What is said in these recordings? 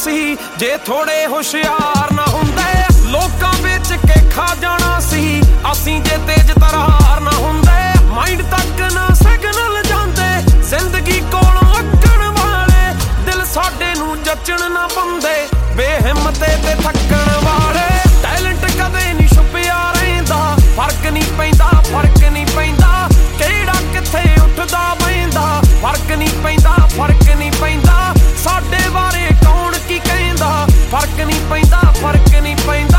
ਸੀ। ਜੇ ਥੋੜੇ ਹੁਸ਼ਿਆਰ ਨਾ ਹੁੰਦੇ ਲੋਕਾਂ ਵਿੱਚ ਕੇ ਖਾ ਜਾਣਾ ਸੀ। ਅਸੀਂ ਜੇ ਤੇਜ਼ ਤਰਾਰ ਨਾ ਹੁੰਦੇ ਮਾਈਂਡ ਤੱਕ ਨਾ ਸਿਗਨਲ ਜਾਂਦੇ। ਜ਼ਿੰਦਗੀ ਕੋਲੋਂ ਅੱਕਣ ਵਾਲੇ ਦਿਲ ਸਾਡੇ ਨੂੰ ਜੱਚਣ ਨਾ ਪਾਉਂਦੇ। ਬੇਹਿੰਮਤੇ ਤੇ ਥੱਕਣ ਵਾਲੇ ਟੈਲੈਂਟ ਕਦੇ ਨਹੀਂ ਛੁਪਿਆ ਰਹਿੰਦਾ। ਫਰਕ ਨਹੀਂ ਪੈਂਦਾ, ਫਰਕ ਨਹੀਂ ਪੈਂਦਾ ਕਿਹੜਾ ਕਿੱਥੇ ਉੱਠਦਾ ਬਹਿੰਦਾ। ਫਰਕ ਨਹੀਂ ਪੈਂਦਾ, ਫਰਕ ਨਹੀਂ ਪੈਂਦਾ ਸਾਡੇ ਬਾਰੇ ਕੌਣ ਕੀ ਕਹਿੰਦਾ। ਫਰਕ ਨਹੀਂ ਪੈਂਦਾ, ਫਰਕ ਨਹੀਂ ਪੈਂਦਾ।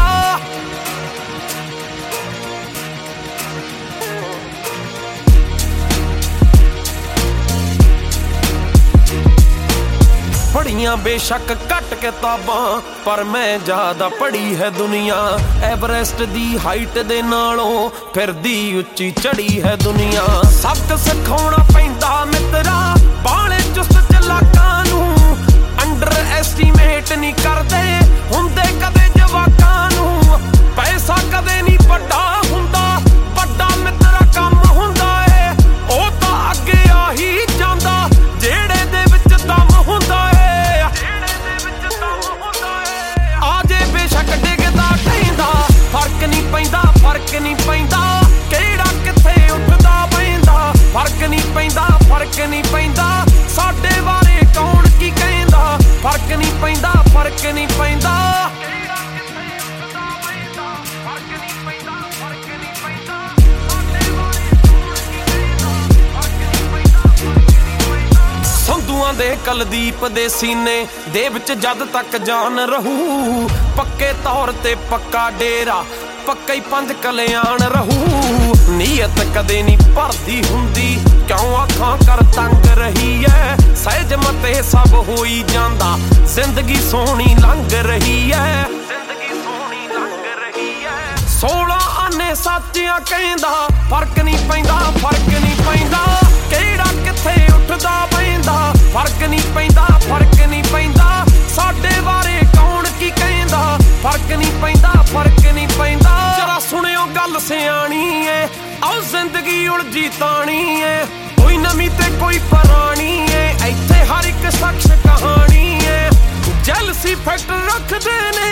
ਪੜ੍ਹੀਆਂ ਬੇਸ਼ੱਕ ਘੱਟ ਕਿਤਾਬਾਂ ਪਰ ਮੈਂ ਜ਼ਿਆਦਾ ਪੜ੍ਹੀ ਹੈ ਦੁਨੀਆ। ਐਵਰੈਸਟ ਦੀ ਹਾਈਟ ਦੇ ਨਾਲੋਂ ਫਿਰਦੀ ਉੱਚੀ ਚੜੀ ਹੈ ਦੁਨੀਆ। ਸਬਕ ਸਿਖਾਉਣਾ ਪੈਂਦਾ ਮਿੱਤਰਾ ਬਾਲੇ ਚੁਸਤ ਚਲਾਕਾਂ ਨੂੰ। ਅੰਡਰ ਐਸਟੀਮੇਟ ਨਹੀਂ ਕਰਦੇ ਹੁੰਦੇ ਕਦੇ ਜਵਾਕਾਂ ਨੂੰ। ਪੈਸਾ ਕਦੇ ਨਹੀਂ ਵੱਡਾ ਹੁੰਦਾ, ਵੱਡਾ ਮਿੱਤਰਾ ਕੰਮ ਹੁੰਦਾ ਏ। ਉਹ ਤਾਂ ਅੱਗੇ ਆ ਹੀ ਜਾਂਦਾ ਜਿਹੜੇ ਦੇ ਵਿੱਚ ਦਮ ਹੁੰਦਾ ਏ। ਆਜੇ ਬੇਸ਼ੱਕ ਡਿੱਗਦਾ ਢਹਿੰਦਾ ਫਰਕ ਨਹੀਂ ਪੈਂਦਾ, ਫਰਕ ਨਹੀਂ ਪੈਂਦਾ ਕਿਹੜਾ ਕਿੱਥੇ ਉੱਠਦਾ ਬਹਿੰਦਾ। ਫਰਕ ਨਹੀਂ ਪੈਂਦਾ, ਫਰਕ ਨਹੀਂ ਪੈਂਦਾ ਸਾਡੇ ਬਾਰੇ ਕੌਣ ਕੀ ਕਹਿੰਦਾ। ਫਰਕ ਨਹੀਂ ਪੈਂਦਾ, ਫਰਕ ਨਹੀਂ ਪੈਂਦਾ। ਸੰਧੂਆਂ ਦੇ ਕੁਲਦੀਪ ਦੇ ਸੀਨੇ ਦੇ ਵਿੱਚ ਜਦ ਤੱਕ ਜਾਨ ਰਹੂ। ਪੱਕੇ ਤੌਰ ਤੇ ਪੱਕਾ ਡੇਰਾ, ਪੱਕਾ ਹੀ 5 ਕਲਿਆਣ ਰਹੂ। ਨੀਅਤ ਕਦੇ ਨਹੀਂ ਭਰਦੀ ਹੁੰਦੀ ਕਿਉਂ ਅੱਖਾਂ ਕਰ ਤੰਗ ਰਹੀ ਐ। ਸਹਿਜ ਮਤੇ ਸਭ ਹੋਈ ਜਾਂਦਾ ਜ਼ਿੰਦਗੀ ਸੋਹਣੀ ਲੰਘ ਰਹੀ ਐ। 16 ਆਨੇ ਸੱਚਿਆ ਕਹਿੰਦਾ ਫਰਕ ਨਹੀਂ ਪੈਂਦਾ, ਫਰਕ ਨਹੀਂ ਪੈਂਦਾ ਕਿਹੜਾ ਕਿੱਥੇ ਉੱਠਦਾ ਬਹਿੰਦਾ। ਫਰਕ ਨਹੀਂ ਪੈਂਦਾ, ਫਰਕ ਨਹੀਂ ਪੈਂਦਾ ਸਾਡੇ ਬਾਰੇ ਕੌਣ ਕੀ ਕਹਿੰਦਾ। ਫਰਕ ਨਹੀਂ ਪੈਂਦਾ, ਫਰਕ ਨਹੀਂ ਪੈਂਦਾ। ਜਰਾ ਸੁਣਿਓ ਗੱਲ ਸਿਆਣੀ ਏ ਆਓ ਜ਼ਿੰਦਗੀ ਉਲਝੀ ਤਾਣੀ ਏ। ਕੋਈ ਨਵੀਂ ਤੇ ਕੋਈ ਪੁਰਾਣੀ ਏ ਇੱਥੇ ਹਰ ਇੱਕ ਸ਼ਖਸ ਕਹਾਣੀ ਏ। ਜੈਲਸੀ ਫੈਕਟ ਰੱਖਦੇ ਨੇ